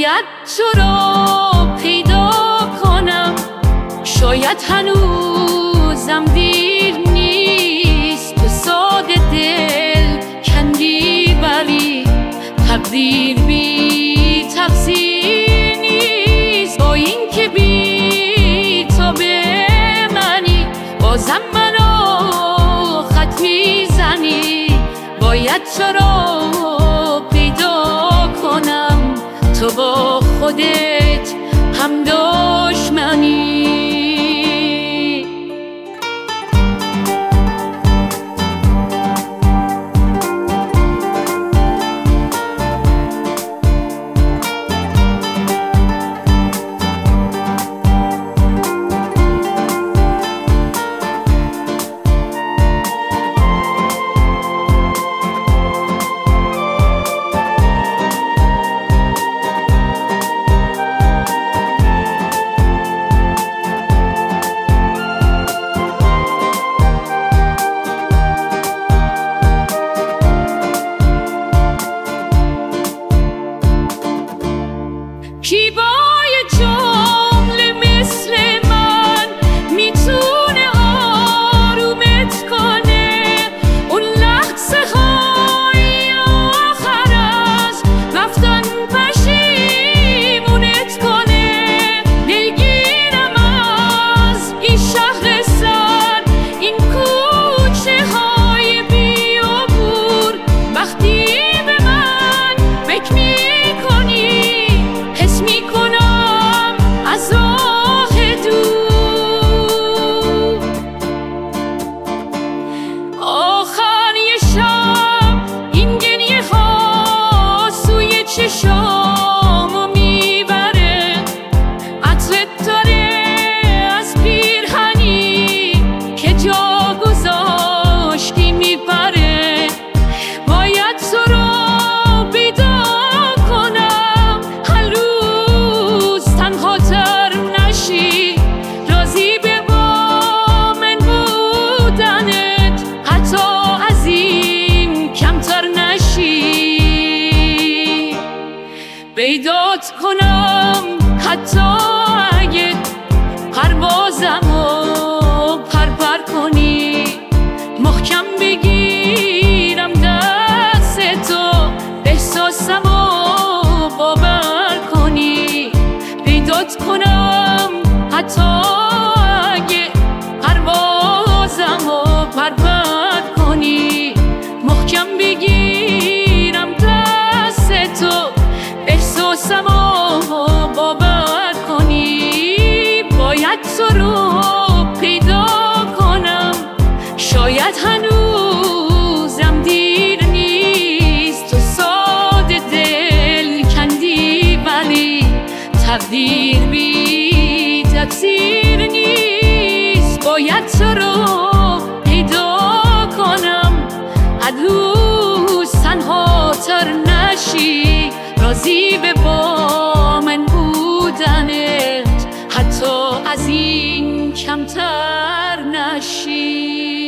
باید تو رو پیدا کنم، شاید هنوزم دیر نیست. تو ساده دل کندی ولی تقدیر بی تقصیر نیست. با این که بی تو به منی بازم منو خط میزنی. باید تو رو پیدا کنم، تو با خودت هم دشمنی. کی با یه جمله مثل من میتونه آرومت کنه؟ اون لحظه های آخر از رفتن پشیمونت کنه. دلگیرم از این شهر سر، این کوچه های بیابور. وقتی به من فکر میکنی حس میکنم از راه دور. آخر یه شب این گریه ها سوی چشامو میبره. عطرت داره از پیرهنی که جا گذاشتی میپره. باید تو رو پیدا کنم، هر روز تنها تر نشی. راضی به با من بودنت، حتی از این کمتر نشی. پیدات کنم حتی اگه پروازمو پر کنی. محکم بگیرم دست تو، احساسمو باور کنی. پیدات کنم حتی اگه پروازمو پر کنی. محکم بگیرم دست تو، احساسمو باور کنی. باید تو رو پیدا کنم، شاید هنوزم دیر نیست. تو ساده دل کندی ولی تقدیر بی تقصیر نیست. باید تو رو پیدا کنم، هنوز تنها تر نشی. راضی به با من بودنت، حتی از این کمتر نشی.